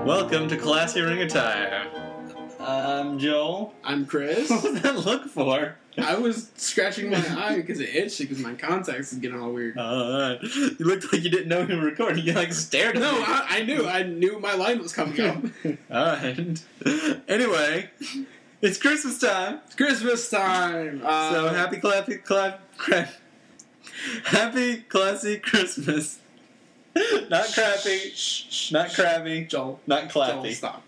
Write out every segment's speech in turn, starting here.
Welcome to Classy Ring Attire. I'm Joel. I'm Chris. What was that look for? I was scratching my eye because it itched because my contacts is getting all weird. You looked like you didn't know you were recording. You stared at me. No, I knew my line was coming up. Alright. Anyway, it's Christmas time. It's Christmas time. So happy classy Christmas. Not crappy. Not crabby. Joel. Not clappy. Joel, stop.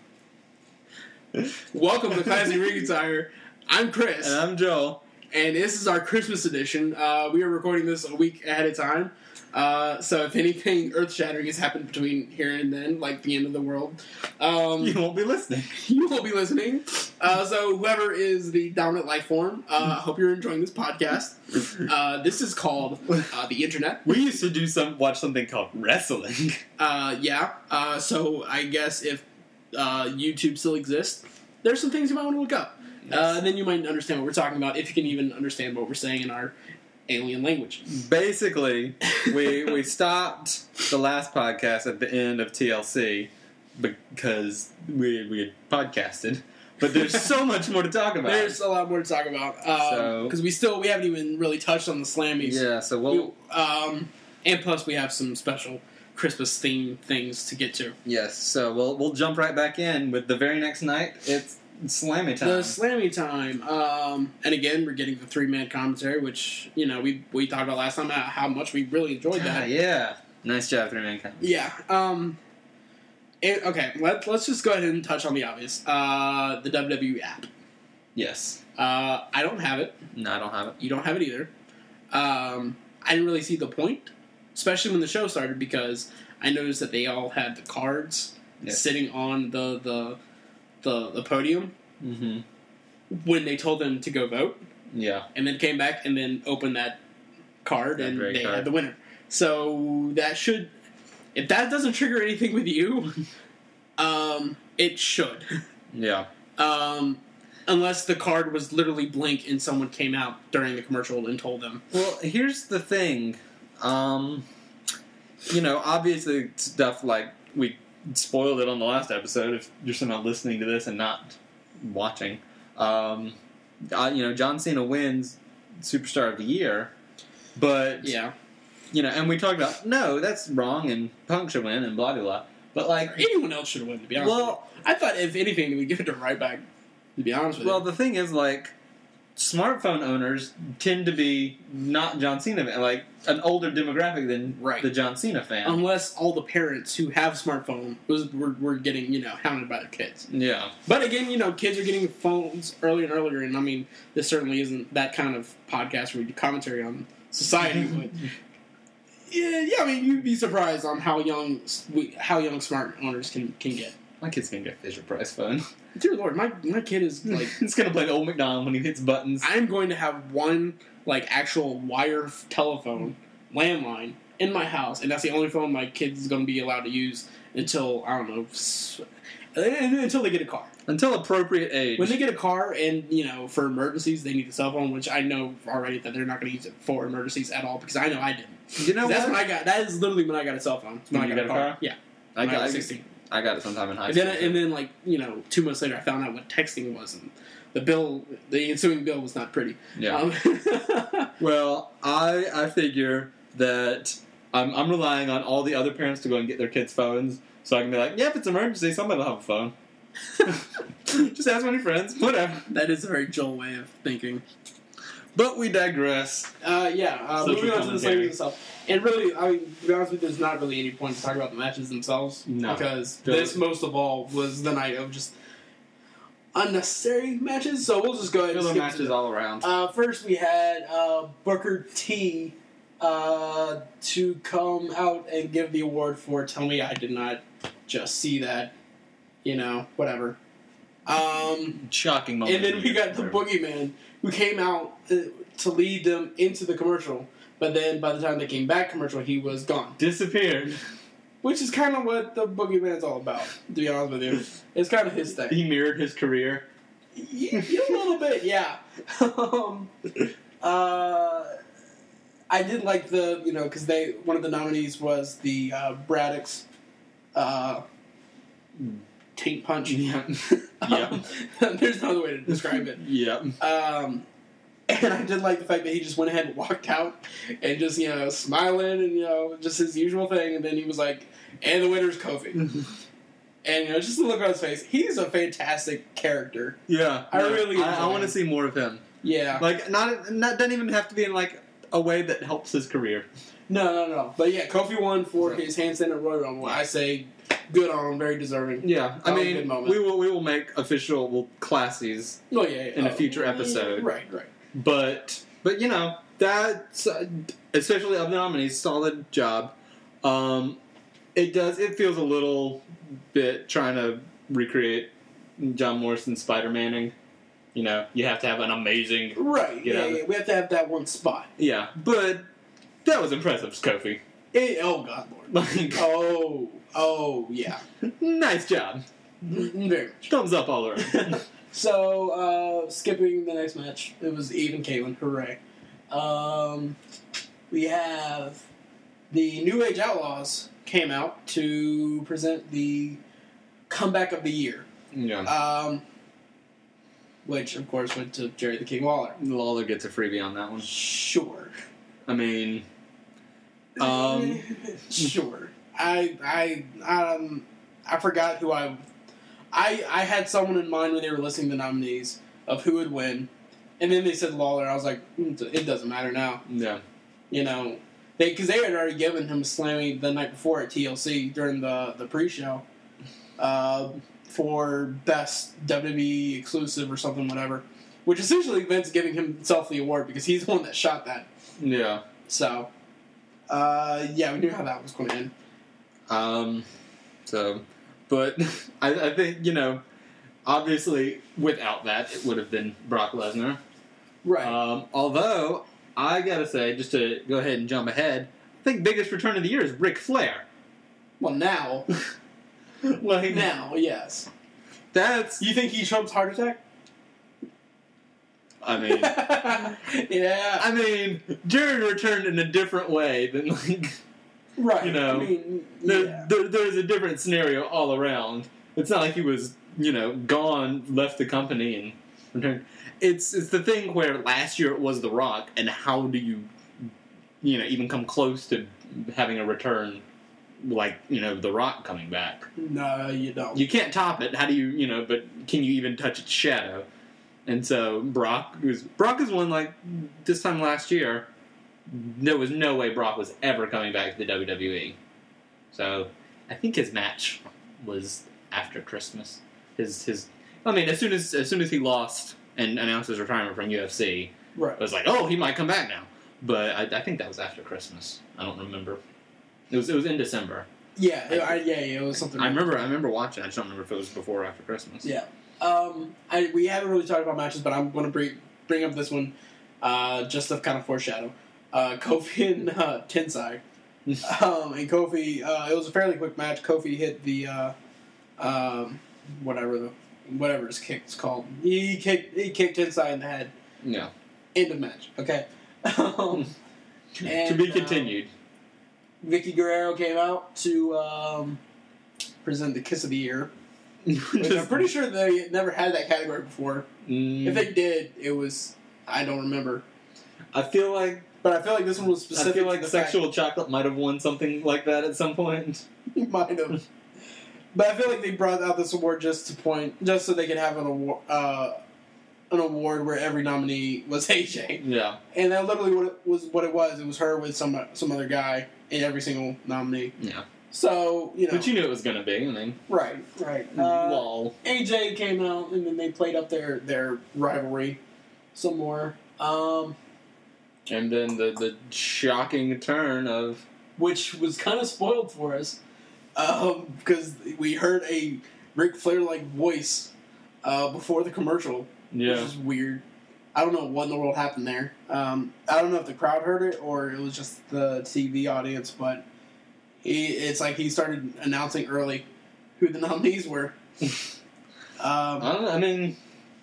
Welcome to Classy Ring Attire. I'm Chris. And I'm Joel. And this is our Christmas edition. We are recording this a week ahead of time. So if anything earth-shattering has happened between here and then, like the end of the world, You won't be listening. you will be listening. So whoever is the dominant life form, I hope you're enjoying this podcast. This is called the Internet. We used to watch something called wrestling. So I guess if YouTube still exists, there's some things you might want to look up. Yes. And then you might understand what we're talking about, if you can even understand what we're saying in our alien language. Basically, we stopped the last podcast at the end of TLC because we had podcasted. But there's so much more to talk about. There's a lot more to talk about. Because we haven't even really touched on the Slammies. Yeah, so we'll... And plus we have some special Christmas themed things to get to. Yes, so we'll jump right back in with the very next night. It's Slammy time. The Slammy time. And again, we're getting the 3-man commentary, which, we talked about last time how much we really enjoyed that. Yeah. Nice job, 3-man commentary. Yeah. Okay, let's just go ahead and touch on the obvious. The WWE app. Yes. I don't have it. No, I don't have it. You don't have it either. I didn't really see the point, especially when the show started, because I noticed that they all had the cards sitting on the podium when they told them to go vote. Yeah. And then came back and then opened that card and they card. had the winner. So that should... If that doesn't trigger anything with you, it should. Yeah. Unless the card was literally blank and someone came out during the commercial and told them. Well, here's the thing. Obviously stuff like we spoiled it on the last episode if you're somehow listening to this and not watching. John Cena wins Superstar of the Year, but... Yeah. And we talked about, no, that's wrong, and Punk should win, and blah, blah, blah. But, like... Or anyone else should have won, to be honest with you. I thought, if anything, we give it to Ryback, to be honest with you. Well, the thing is, like, smartphone owners tend to be not John Cena, like, an older demographic than the John Cena fan. Unless all the parents who have smartphones were getting, hounded by their kids. Yeah. But again, kids are getting phones earlier and earlier, and, I mean, this certainly isn't that kind of podcast where we do commentary on society, but... Yeah, I mean, you'd be surprised on how young smart owners can get. My kid's gonna get a Fisher-Price phone. Dear Lord, my kid is like... It's gonna play Old MacDonald when he hits buttons. I'm going to have one, actual wire telephone, landline, in my house, and that's the only phone my kid is going to be allowed to use until, I don't know, until they get a car. Until appropriate age. When they get a car and, for emergencies, they need the cell phone, which I know already that they're not going to use it for emergencies at all, because I know I didn't. You know that's what? when I got... That is literally when I got a cell phone. When I got a car? Yeah. I got 16. I got it sometime in high school. And then 2 months later, I found out what texting was, and the ensuing bill was not pretty. Yeah. Well, I figure that I'm relying on all the other parents to go and get their kids' phones, so I can be like, yeah, if it's an emergency, somebody will have a phone. Just ask one of your friends, whatever. That is a very Joel way of thinking. But we digress. Moving on to the Slammies itself. And really, I mean, to be honest with you, there's not really any point to talk about the matches themselves. No. Because this, most of all, was the night of just unnecessary matches. So we'll just go ahead and skip matches all around. First, we had Booker T to come out and give the award for Tell Me I Did Not Just See That. Whatever. Shocking moment. And then we got the Boogeyman, who came out to lead them into the commercial. But then by the time they came back commercial, he was gone. Disappeared. Which is kind of what the Boogeyman's all about, to be honest with you. It's kind of his thing. He mirrored his career. Yeah, a little bit, yeah. I did like the, because one of the nominees was the Braddock's taint punch. Yeah. Yeah. There's no other way to describe it. Yeah. And I did like the fact that he just went ahead and walked out and just, smiling and, just his usual thing. And then he was like, and the winner's Kofi. And, just the look on his face. He's a fantastic character. Yeah. I really I want to see more of him. Yeah. Like, not doesn't even have to be in, like, a way that helps his career. No. But, yeah, Kofi won for his handstand at Royal Rumble. I say good on him, very deserving. Yeah. I mean, good moment. we will make official classes in a future episode. Right. But that's especially of the nominees, solid job. It feels a little bit trying to recreate John Morrison's Spider-Manning. You have to have an amazing right. Yeah. We have to have that one spot. Yeah, but that was impressive, Kofi. Oh God, Lord! Like, oh yeah. Nice job. Very much. Thumbs up all around. So, skipping the next match, it was Eve and Caitlyn. Hooray. We have the New Age Outlaws came out to present the comeback of the year. Yeah. Which, of course, went to Jerry the King Lawler. Lawler gets a freebie on that one. Sure. I mean, sure. I forgot who I had someone in mind when they were listing the nominees of who would win, and then they said Lawler. I was like, it doesn't matter now. Yeah. Because they had already given him Slammy the night before at TLC during the pre-show for best WWE exclusive or something, whatever. Which essentially Vince giving himself the award because he's the one that shot that. Yeah. So, we knew how that was going to end. But I think, obviously without that, it would have been Brock Lesnar. Right. Although, I gotta say, just to go ahead and jump ahead, I think biggest return of the year is Ric Flair. Well, now. Now, yes. That's... You think he trumps Heart Attack? I mean... yeah. I mean, Jared returned in a different way than, like... Right. There's a different scenario all around. It's not like he was, gone, left the company, and returned. It's the thing where last year it was The Rock, and how do you, even come close to having a return like, The Rock coming back? No, you don't. You can't top it. How do you, but can you even touch its shadow? And so Brock is one, like, this time last year, there was no way Brock was ever coming back to the WWE. So, I think his match was after Christmas. As soon as he lost and announced his retirement from UFC, right. it was like, oh, he might come back now. But I think that was after Christmas. I don't remember. It was in December. Yeah, it was something. I remember watching. I just don't remember if it was before or after Christmas. Yeah. We haven't really talked about matches, but I'm going to bring up this one just to kind of foreshadow. Kofi and Tensai. And Kofi, it was a fairly quick match. Kofi hit the whatever his kick's called. He kicked Tensai in the head. Yeah. End of match. Okay. To be continued. Vicky Guerrero came out to present the Kiss of the Year. Which I'm pretty sure they never had that category before. If they did, it was... I don't remember. I feel like this one was specific. I feel like Sexual Chocolate might have won something like that at some point. He might have. But I feel like they brought out this award just so they could have an award where every nominee was AJ. Yeah. And that literally what it was. It was her with some other guy in every single nominee. Yeah. So, But you knew it was going to be, I mean. Right. Lol. AJ came out, and then they played up their rivalry some more. And then the shocking turn of... Which was kind of spoiled for us. Because we heard a Ric Flair-like voice before the commercial. Yeah. Which is weird. I don't know what in the world happened there. I don't know if the crowd heard it or it was just the TV audience, but it's like he started announcing early who the nominees were. I don't know. I mean,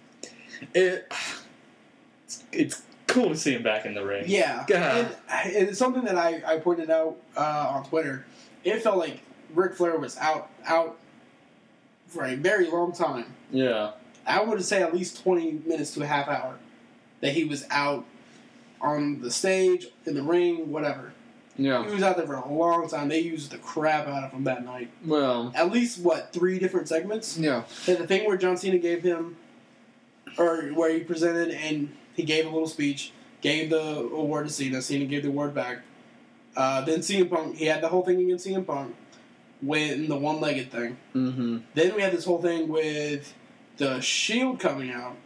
it's cool to see him back in the ring. Yeah. And it's something that I pointed out on Twitter. It felt like Ric Flair was out for a very long time. Yeah. I would say at least 20 minutes to a half hour that he was out on the stage, in the ring, whatever. Yeah. He was out there for a long time. They used the crap out of him that night. Well. At least, 3 different segments? Yeah. And the thing where John Cena gave him, or where he presented and he gave a little speech, gave the award to Cena, Cena gave the award back. Then CM Punk, he had the whole thing against CM Punk, with the one-legged thing. Mm-hmm. Then we had this whole thing with the Shield coming out.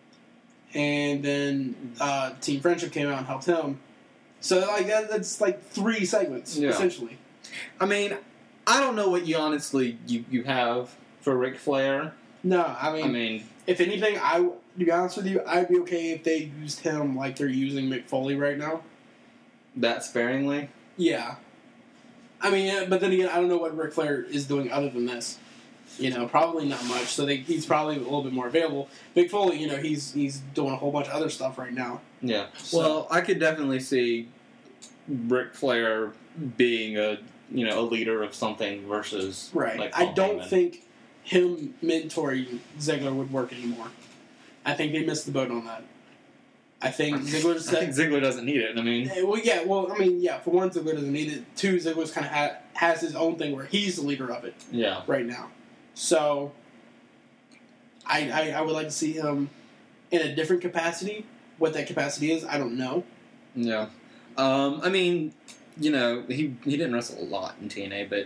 And then Team Friendship came out and helped him. So that's 3 segments, essentially. I mean, I don't know what you honestly you have for Ric Flair. No, I mean, if anything, to be honest with you, I'd be okay if they used him like they're using Mick Foley right now. That sparingly? Yeah. I mean, but then again, I don't know what Ric Flair is doing other than this. Probably not much. So he's probably a little bit more available. Mick Foley, he's doing a whole bunch of other stuff right now. Yeah. So. Well, I could definitely see Ric Flair being a leader of something versus right. Like I don't Heyman. think him mentoring Ziggler would work anymore. I think they missed the boat on that. I think Ziggler said... I think Ziggler doesn't need it. I mean... For one, Ziggler doesn't need it. 2, Ziggler's kind of has his own thing where he's the leader of it. Yeah. Right now. So, I would like to see him in a different capacity. What that capacity is, I don't know. Yeah. I mean, he didn't wrestle a lot in TNA, but,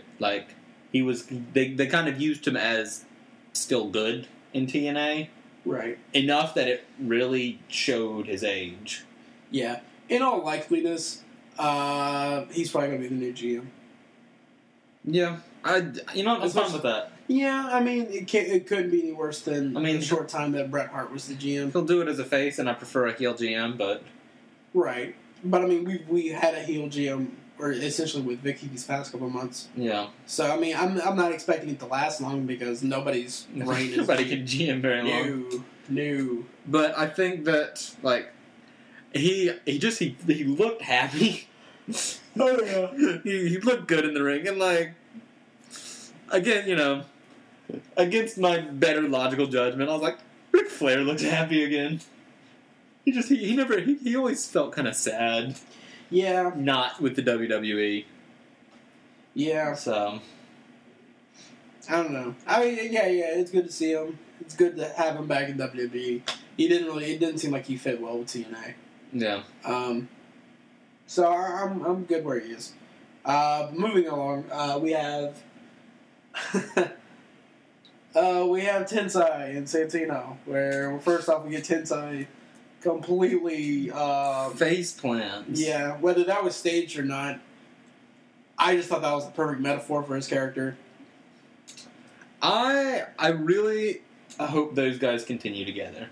they kind of used him as still good in TNA. Right. Enough that it really showed his age. Yeah. In all likeliness, he's probably going to be the new GM. Yeah. I'm fine with that. Yeah, I mean, it couldn't be any worse than the short time that Bret Hart was the GM. He'll do it as a face, and I prefer a heel GM, but... Right. But, I mean, we had a heel GM, or essentially with Vicky these past couple months. Yeah. So, I mean, I'm not expecting it to last long because nobody's reign is... Nobody can GM very long. No. But I think that, he looked happy. Oh, yeah. he looked good in the ring, and, again, against my better logical judgment, I was like, Ric Flair looks happy again. He always felt kind of sad. Yeah. Not with the WWE. Yeah. So. I don't know. I mean, yeah, it's good to see him. It's good to have him back in WWE. It didn't seem like he fit well with TNA. Yeah. So I'm good where he is. Moving along, we have Tensai and Santino, where first off we get Tensai completely face plants. Yeah, whether that was staged or not, I just thought that was the perfect metaphor for his character. I really hope those guys continue together.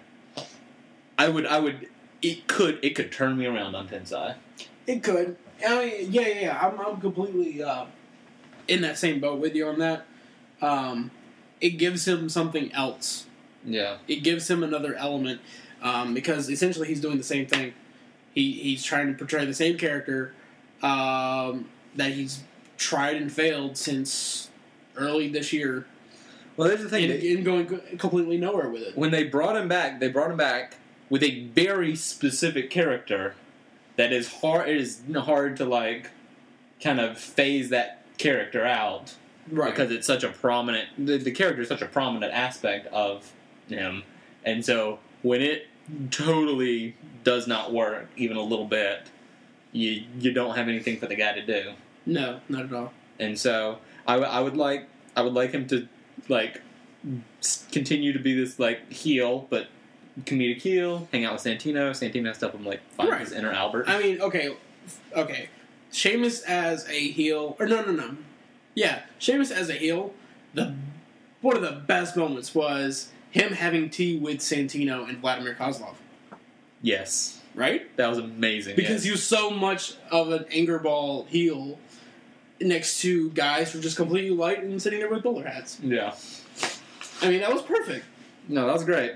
It could turn me around on Tensai. It could. I mean, yeah. I'm completely in that same boat with you on that. It gives him something else. Yeah. It gives him another element because essentially he's doing the same thing. He's trying to portray the same character that he's tried and failed since early this year. Well, there's the thing. And going completely nowhere with it. When they brought him back with a very specific character that is hard. It is hard to kind of phase that character out, right? Because it's such a prominent. The character is such a prominent aspect of him, and so when it totally does not work, even a little bit, you don't have anything for the guy to do. No, not at all. And so I would like him to continue to be this heel, but comedic heel, hang out with Santino. Santino stuff him find his inner Albert. I mean, okay. Sheamus as a heel, or no. Yeah, Sheamus as a heel. One of the best moments was him having tea with Santino and Vladimir Kozlov. Yes, right. That was amazing because he was so much of an anger ball heel next to guys who were just completely light and sitting there with bowler hats. Yeah, I mean that was perfect. No, that was great.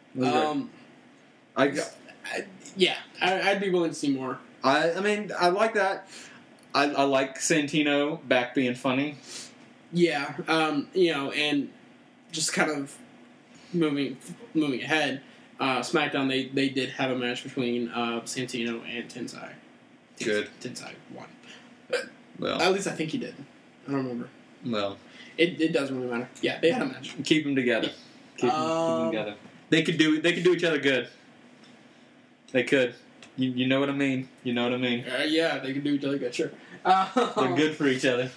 I'd be willing to see more. I mean, I like that. I like Santino back being funny. Yeah, and just kind of moving ahead, SmackDown they did have a match between Santino and Tensai. Good. Tensai won. Well, At least I think he did. I don't remember. well, It doesn't really matter. Yeah, they had a match. keep them together. Keep them together. They could do each other good. They could. You know what I mean. You know what I mean. Yeah, they could do each other good. Sure. They're good for each other.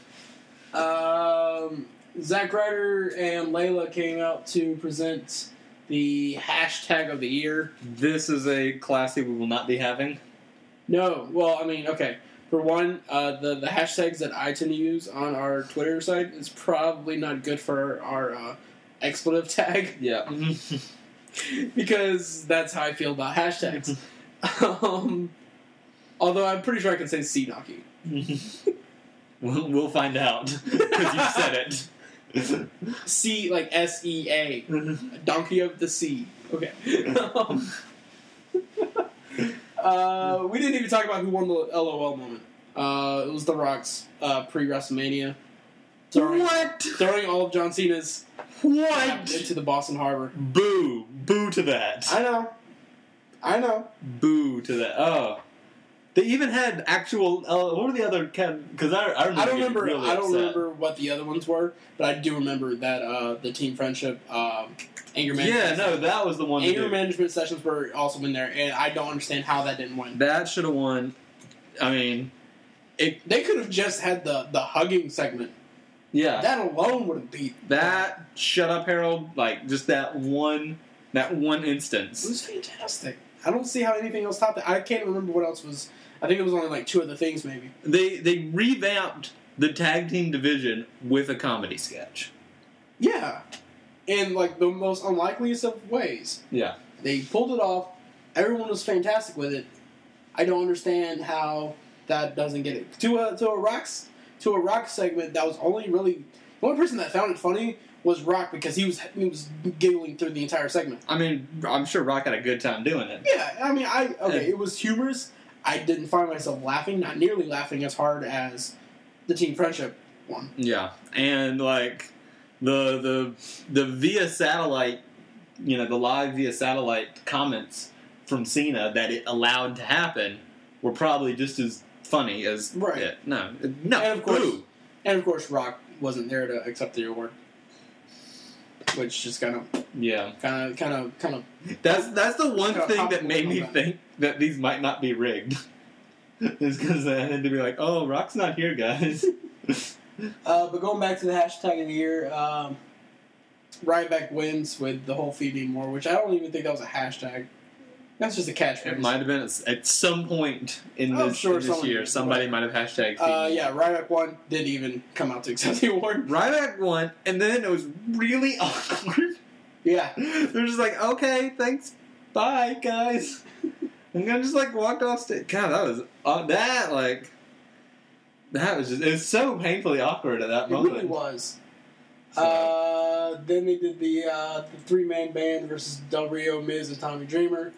Zack Ryder and Layla came out to present the hashtag of the year. This is a classy we will not be having. No, well, I mean, okay. For one, the hashtags that I tend to use on our Twitter site is probably not good for our expletive tag. Yeah. Because that's how I feel about hashtags. Although I'm pretty sure I can say sea donkey. We'll find out because you said it. Sea, like SEA. Donkey of the sea. Okay. We didn't even talk about who won the LOL moment. It was The Rock's pre-WrestleMania. Throwing all of John Cena's into the Boston Harbor. Boo. Boo to that. I know. Boo to that. Oh. They even had actual. What were the other? Because I remember. I don't remember. Really I don't upset. remember what the other ones were, but I do remember that the Team Friendship anger management. Yeah, no, that was the one. Anger management sessions were also in there, and I don't understand how that didn't win. That should have won. I mean, they could have just had the hugging segment. Yeah, that alone would have beat that. Shut up, Harold! Like just that one instance. It was fantastic. I don't see how anything else topped it. I can't remember what else was. I think it was only like two other things, maybe. They revamped the tag team division with a comedy sketch. Yeah, in like the most unlikeliest of ways. Yeah, they pulled it off. Everyone was fantastic with it. I don't understand how that doesn't get it to a rock segment. That was only really the only person that found it funny was Rock because he was giggling through the entire segment. I mean, I'm sure Rock had a good time doing it. Yeah, I mean, it was humorous. I didn't find myself laughing, not nearly laughing as hard as the Team Friendship one. Yeah, and like the via satellite, the live via satellite comments from Cena that it allowed to happen were probably just as funny as it. No, and of course, Rock wasn't there to accept the award. Which just kind of That's the one thing that made me think that these might not be rigged. Is because I had to be like, oh, Rock's not here, guys. But going back to the hashtag of the year, Ryback wins with the whole feed me more, which I don't even think that was a hashtag. That's just a catchphrase. It might have been at some point in this year. Somebody might have hashtagged. Yeah, Ryback won. Didn't even come out to accept the award. Ryback won, and then it was really awkward. Yeah, they're just like, okay, thanks, bye, guys. And then just like walked off stage. God, that was just it was so painfully awkward at that moment. It really was. So. Then they did the 3-man band versus Del Rio, Miz, and Tommy Dreamer.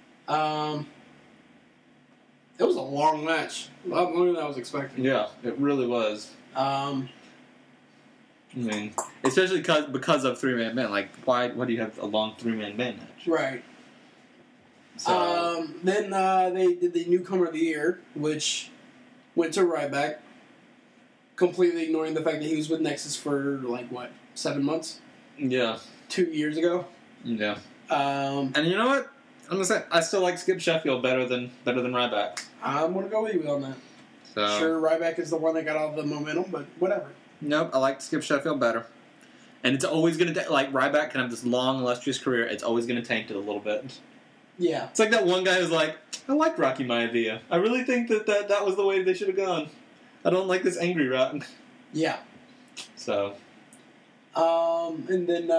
It was a long match. A lot longer than I was expecting. Yeah, it really was. I mean, especially because of 3-man band. Like, why do you have a long 3-man band match? Right. So. Then they did the Newcomer of the Year, which went to Ryback, completely ignoring the fact that he was with Nexus for, 7 months? Yeah. 2 years ago? Yeah. And you know what? I'm gonna say I still like Skip Sheffield better than Ryback. I'm gonna go with you on that. So. Sure, Ryback is the one that got all the momentum, but whatever. Nope, I like Skip Sheffield better. And it's always gonna Ryback can have this long, illustrious career. It's always gonna taint it a little bit. Yeah. It's like that one guy who's like, I like Rocky Maivia. I really think that was the way they should have gone. I don't like this angry Rock. Yeah. So. And then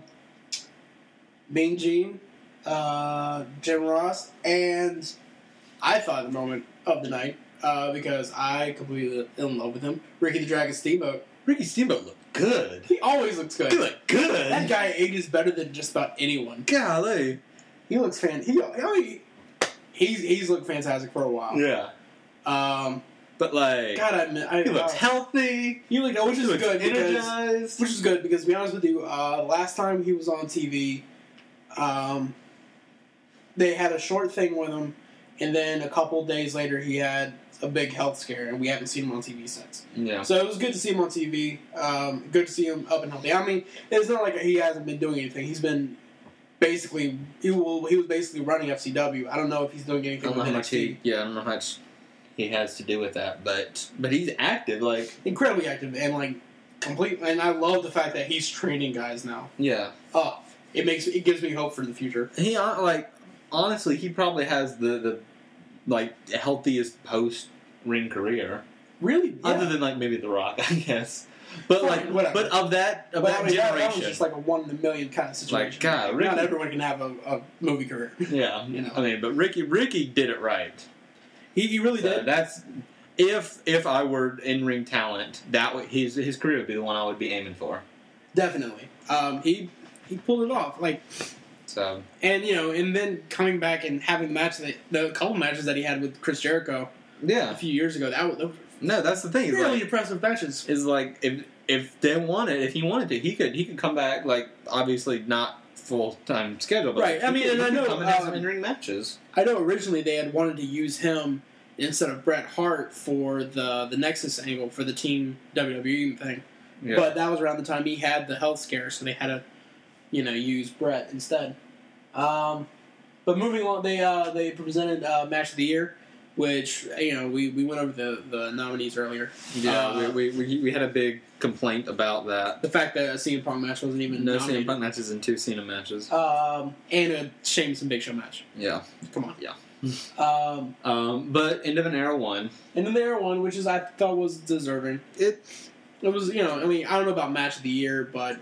Mean Gene, Jim Ross, and I thought the moment of the night, because I completely in love with him, Ricky the Dragon Steamboat. Ricky Steamboat looked good. He always looks good. He looked good. That guy ages better than just about anyone. Golly. He looks he's looked fantastic for a while. Yeah. but like God, I admit, he looks healthy. You look, which is He looks good. energized. Which is good because, to be honest with you, last time he was on TV, they had a short thing with him, and then a couple days later he had a big health scare, and we haven't seen him on TV since. Yeah. So it was good to see him on TV. Good to see him up and healthy. I mean, it's not like he hasn't been doing anything. He's been basically he was basically running FCW. I don't know if he's doing anything with NXT. I don't know how much he has to do with that, but he's active, like Incredibly active and like complete. And I love the fact that he's training guys now. yeah. It gives me hope for the future. He honestly, he probably has the healthiest post ring career, Really, yeah. other than like maybe The Rock, I guess. But Fine, whatever. but of that That was generation, just like a 1 in a million kind of situation. Like, God, not Ricky- everyone can have a movie career. yeah. You know. I mean, but Ricky did it right. He really So did. that's if I were in ring talent, his career would be the one I would be aiming for. Definitely. He pulled it off. Like, So and and then coming back and having the couple matches that he had with Chris Jericho a yeah, few years ago, that was no, that's the thing. Is really like, impressive matches. is like if he wanted to, he could come back. Like obviously not full time schedule, but Right, I mean, he and could I know, come and have some in ring matches. I know originally they had wanted to use him instead of Bret Hart for the Nexus angle for the Team WWE thing, Yeah. but that was around the time he had the health scare, so they had to use Bret instead. But moving on, they presented Match of the Year, which we went over the nominees earlier. Yeah, we had a big complaint about that. The fact that a CM Punk match wasn't even No nominated. CM Punk matches and 2 Cena matches. And a Sheamus and Big Show match. Yeah. Come on. Yeah. But But End of an Era won. and then there one, which I thought was deserving. It was, I don't know about Match of the Year, but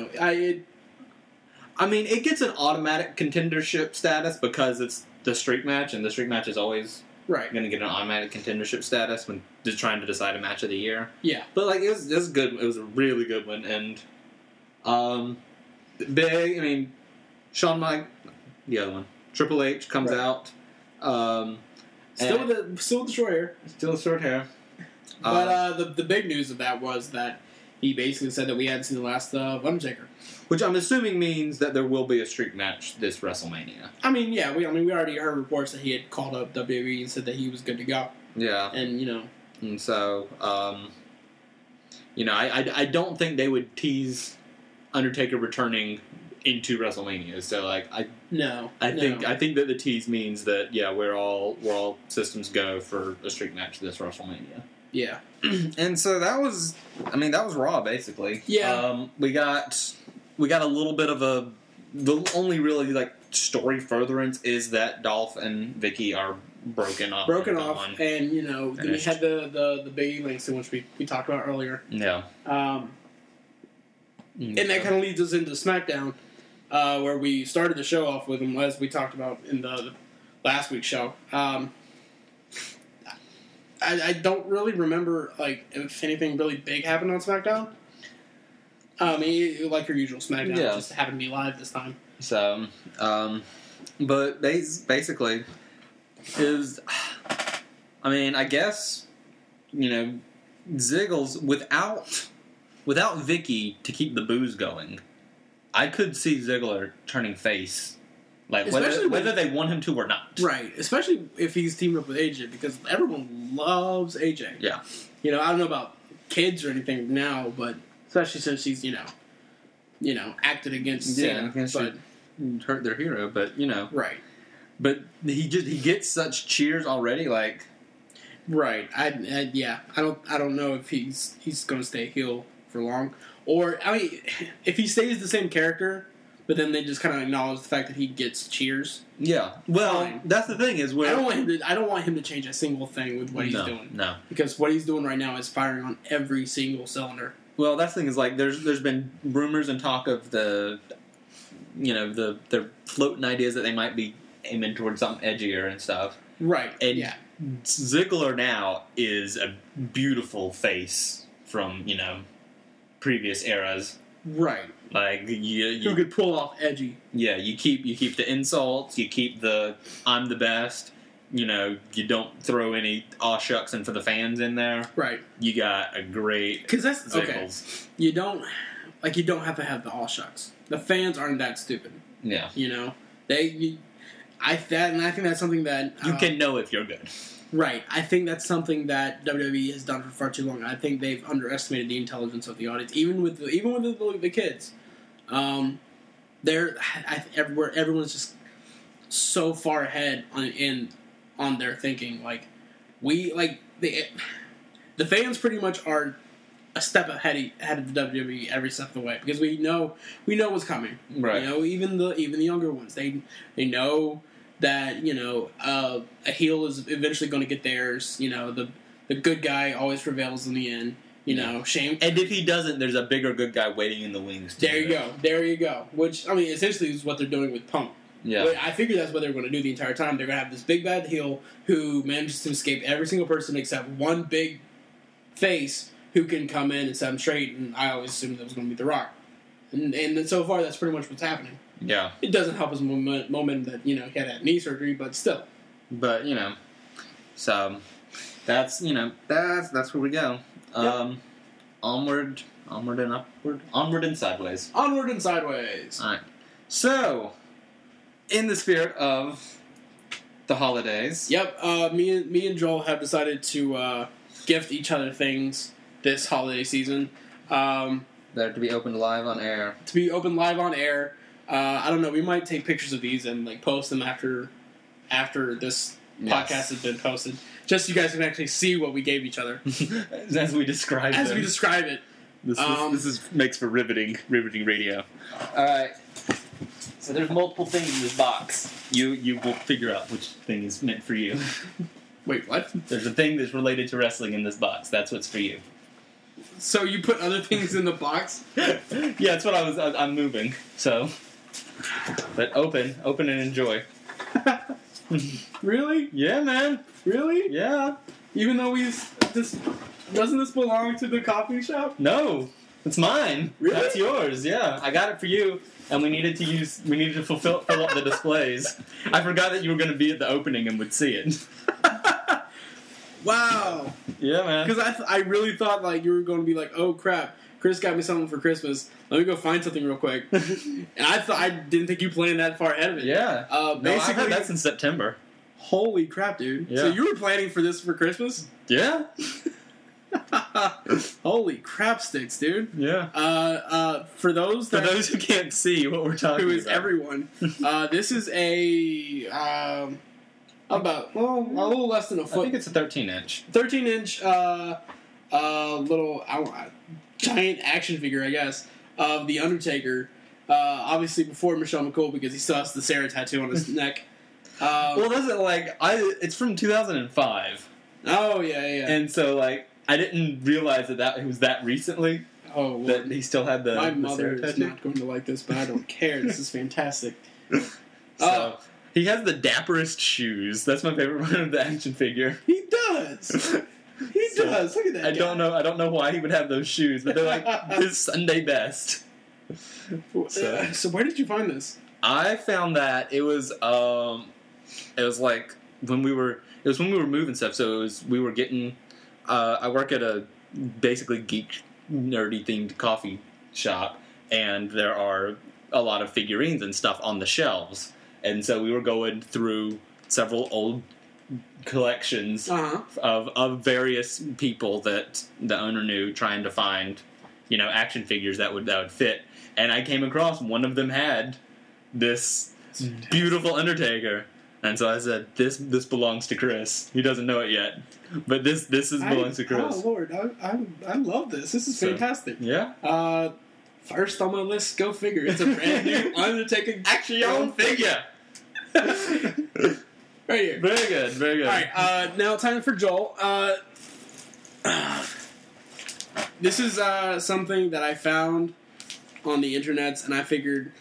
I mean, it gets an automatic contendership status because it's the streak match, and the streak match is always right. going to get an automatic contendership status when just trying to decide a match of the year. Yeah. But like, it was good. It was a really good one, and big. I mean, Shawn the other one, Triple H comes out. Still with the short hair. Still short hair. But the big news of that was that he basically said that we hadn't seen the last of Undertaker. Which I'm assuming means that there will be a streak match this WrestleMania. I mean, yeah, we already heard reports that he had called up WWE and said that he was good to go. Yeah. And, And so, I don't think they would tease Undertaker returning into WrestleMania. So, like, I think that the tease means that we're all systems go for a streak match this WrestleMania. Yeah. And so that was Raw basically. Yeah. We got a little bit of the only really like story furtherance is that Dolph and Vicky are broken off, and then we had the big links in which we talked about earlier. Yeah. And that kind of leads us into SmackDown, where we started the show off with them, as we talked about in the last week's show. I don't really remember like if anything really big happened on SmackDown. Like your usual SmackDown, just happened to be live this time. So, but basically is, I guess, Ziggles without Vicky to keep the booze going, I could see Ziggler turning face. Like, whether they want him to or not. Right. Especially if he's teamed up with AJ, because everyone loves AJ. Yeah. I don't know about kids or anything now, but especially since she's, acted against Cena. But hurt their hero, but, Right. But he gets such cheers already, like... Right. I don't know if he's going to stay heel for long. Or, if he stays the same character... But then they just kind of acknowledge the fact that he gets cheers. Yeah. Well, Fine. That's the thing is where I don't want him to change a single thing with what he's doing. No. Because what he's doing right now is firing on every single cylinder. Well, that's the thing is like there's been rumors and talk of they're floating ideas that they might be aiming towards something edgier and stuff. Right. And yeah. Ziggler now is a beautiful face from, previous eras. Right. Like you could pull off edgy. Yeah, you keep the insults, you keep the I'm the best, you know, you don't throw any aw shucks and for the fans in there. Right. You got a great because that's Ziggles. okay. You don't have to have the all shucks. The fans aren't that stupid. Yeah. You know, I think that's something that You can know if you're good. Right. I think that's something that WWE has done for far too long. I think they've underestimated the intelligence of the audience, even with the kids. Everyone's just so far ahead on their thinking. Like the fans pretty much are a step ahead of the WWE every step of the way because we know what's coming. Right. You know, even the younger ones, they know that, you know, a heel is eventually going to get theirs. You know, the good guy always prevails in the end. You know, shame. And if he doesn't, there's a bigger good guy waiting in the wings. There you go. Which, I mean, essentially is what they're doing with Punk. Yeah. But I figured that's what they were going to do the entire time. They're going to have this big bad heel who manages to escape every single person except one big face who can come in and set him straight. And I always assumed that was going to be The Rock. And so far, that's pretty much what's happening. Yeah. It doesn't help his momentum that, you know, he had that knee surgery, but still. But, you know, so that's where we go. Yep. Onward and upward. Onward and sideways. Onward and sideways. All right. So, in the spirit of the holidays. Yep. Me and Joel have decided to gift each other things this holiday season. They're to be opened live on air. To be open live on air. I don't know. We might take pictures of these and like post them after this podcast has been posted, just so you guys can actually see what we gave each other as we describe we describe it. This makes for riveting radio. All right. So there's multiple things in this box. You will figure out which thing is meant for you. Wait, what? There's a thing that's related to wrestling in this box. That's what's for you. So you put other things in the box? Yeah, that's what I'm moving. So, but open and enjoy. Really? Yeah, man. Really? Yeah. Even though doesn't this belong to the coffee shop? No, it's mine. Really? That's yours. Yeah, I got it for you, and we needed to fill up the displays. I forgot that you were going to be at the opening and would see it. Wow. Yeah, man. Because I really thought like you were going to be like, oh crap, Chris got me something for Christmas. Let me go find something real quick. And I didn't think you planned that far ahead of it. Yeah. Basically, I've had that since September. Holy crap, dude. Yeah. So you were planning for this for Christmas? Yeah. Holy crap sticks, dude. Yeah. For those who can't see what we're talking about. Who is everyone. This is a about a little less than a foot. I think it's a 13-inch. 13-inch little giant action figure, I guess, of The Undertaker. Obviously before Michelle McCool because he still has the Sarah tattoo on his neck. Well, that's it's from 2005. Oh, yeah. And so, like, I didn't realize that it was that recently. Oh, well, that he still had my the mother Sarah is tattoo. not going to like this, but I don't care. This is fantastic. So, he has the dapperest shoes. That's my favorite one of the action figure. He does. He does. Look at that. I don't know why he would have those shoes, but they're like his Sunday best. So where did you find this? I found that it was like when we were moving stuff. So we were getting. I work at a basically geek nerdy themed coffee shop, and there are a lot of figurines and stuff on the shelves. And so we were going through several old collections of various people that the owner knew, trying to find, action figures that would fit. And I came across one of them had this beautiful Undertaker, and so I said, "This belongs to Chris. He doesn't know it yet, but this belongs to Chris." Oh Lord, I love this. This is fantastic. Yeah. First on my list, go figure. It's a brand new Undertaker action figure. Right here. Very good, very good. All right, now time for Joel. This is something that I found on the internet, and I figured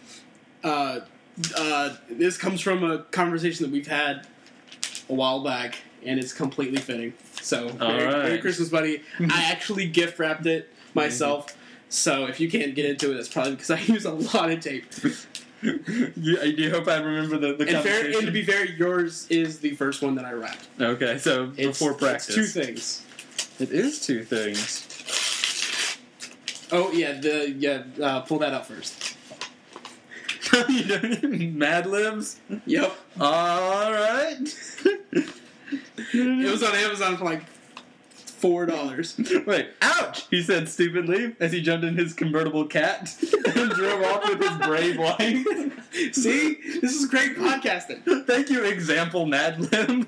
this comes from a conversation that we've had a while back, and it's completely fitting. So, Merry Christmas, buddy. I actually gift wrapped it myself, so if you can't get into it, it's probably because I use a lot of tape. you hope I remember the conversation? And to be fair, yours is the first one that I rapped. Okay, so before practice. It's 2 things. It is 2 things. Oh, yeah, pull that up first. You don't Mad Libs? Yep. Alright. It was on Amazon for like $4. Wait, ouch! He said stupidly as he jumped in his convertible cat and drove off with his brave wife. See? This is great podcasting. Thank you, example Mad Lib.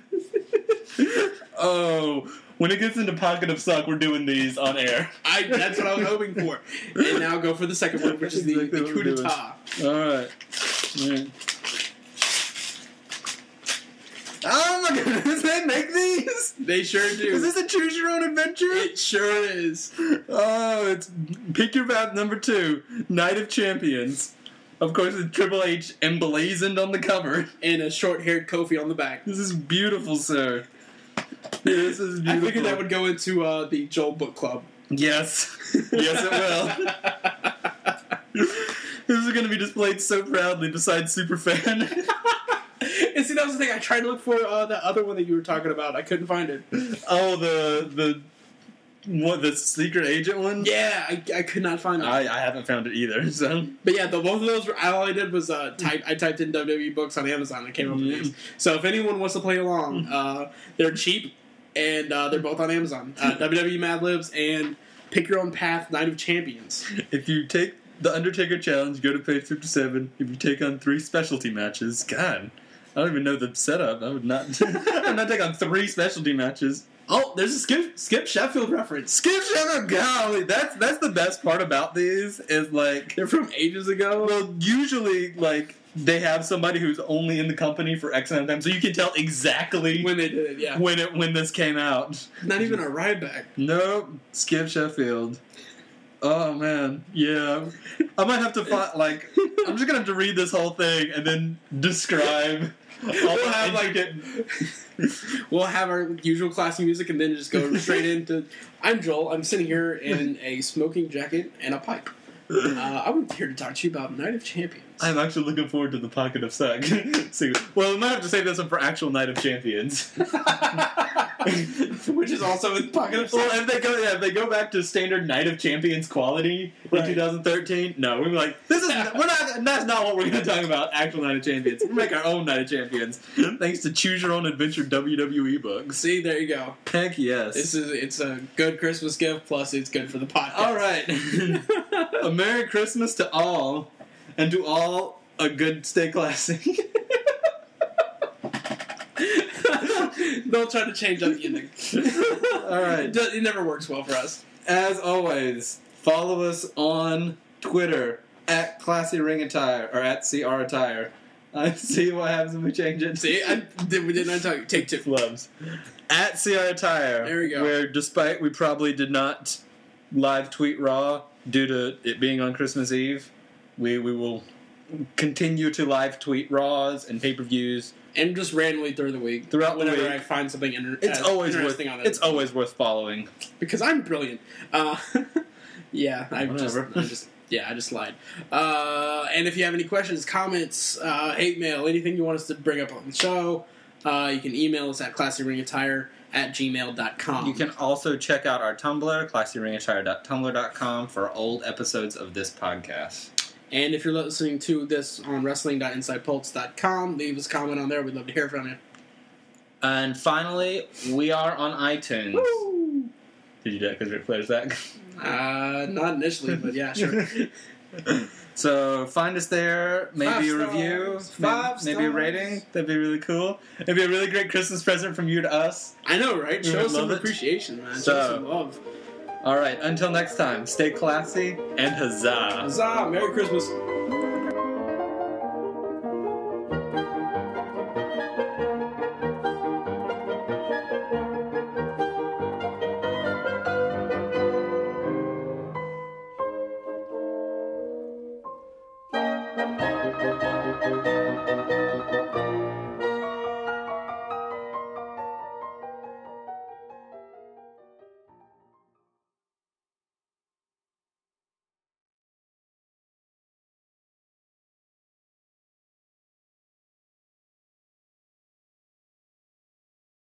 Oh, when it gets into Pocket of Suck, we're doing these on air. That's what I was hoping for. And now go for the second one, which is the coup d'etat. Alright. Oh my goodness, they make these? They sure do. Is this a choose your own adventure? It sure is. Oh, it's pick your path number 2, Night of Champions. Of course, it's Triple H emblazoned on the cover. And a short-haired Kofi on the back. This is beautiful, sir. This is beautiful. I figured that would go into the Joel Book Club. Yes. Yes, it will. This is going to be displayed so proudly beside Superfan. And see, that was the thing. I tried to look for that other one that you were talking about. I couldn't find it. Oh, the secret agent one? Yeah, I could not find it. I haven't found it either. So, but yeah, both of those. All I did was I typed in WWE books on Amazon and I came up with these. So if anyone wants to play along, they're cheap and they're both on Amazon. WWE Mad Libs and Pick Your Own Path Night of Champions. If you take the Undertaker Challenge, go to page 57. If you take on 3 specialty matches, God, I don't even know the setup. I would not. I would not take on 3 specialty matches. Oh, there's a Skip Sheffield reference. Skip Sheffield, golly, that's the best part about these is like they're from ages ago. Well, usually like they have somebody who's only in the company for X amount of time, so you can tell exactly when they did it. Yeah, when this came out. Not even a Ryback. Nope, Skip Sheffield. Oh man, yeah. I might have to find I'm just gonna have to read this whole thing and then describe. We'll have our usual classy music and then just go straight into. I'm Joel. I'm sitting here in a smoking jacket and a pipe. I'm here to talk to you about Night of Champions. I'm actually looking forward to the Pocket of Suck. Well, we might have to save this one for actual Night of Champions. Which is also in Pocket of Suck. Well, if they go back to standard Night of Champions quality in 2013, no, we're like, that's not what we're going to talk about, actual Night of Champions. We'll make our own Night of Champions, thanks to Choose Your Own Adventure WWE books. See, there you go. Heck yes. It's a good Christmas gift, plus it's good for the podcast. All right. A Merry Christmas to all, and to all, a good stay classy. Don't try to change up the ending. All right. It never works well for us. As always, follow us on Twitter at Classy Ring Attire or at CR Attire. See what happens when we change it. See, we did not talk. Take 2. Loves. At CR Attire. There we go. Where despite we probably did not live tweet Raw due to it being on Christmas Eve, we will continue to live tweet Raws and pay-per-views. And just randomly through the week. Throughout the week. Whenever I find something it's always interesting on it. It's always worth following. Because I'm brilliant. Yeah, I just lied. And if you have any questions, comments, hate mail, anything you want us to bring up on the show, you can email us at classyringattire@gmail.com. You can also check out our Tumblr, classyringattire.tumblr.com, for old episodes of this podcast. And if you're listening to this on wrestling.insidepulse.com, leave us a comment on there. We'd love to hear from you. And finally, we are on iTunes. Woo! Did you do that because Ric Flair's back? Not initially, but yeah, sure. So find us there. Maybe a review. Maybe a rating. That'd be really cool. It'd be a really great Christmas present from you to us. I know, right? Show us some appreciation, man. Show us some love. All right, until next time, stay classy and huzzah. Huzzah! Merry Christmas.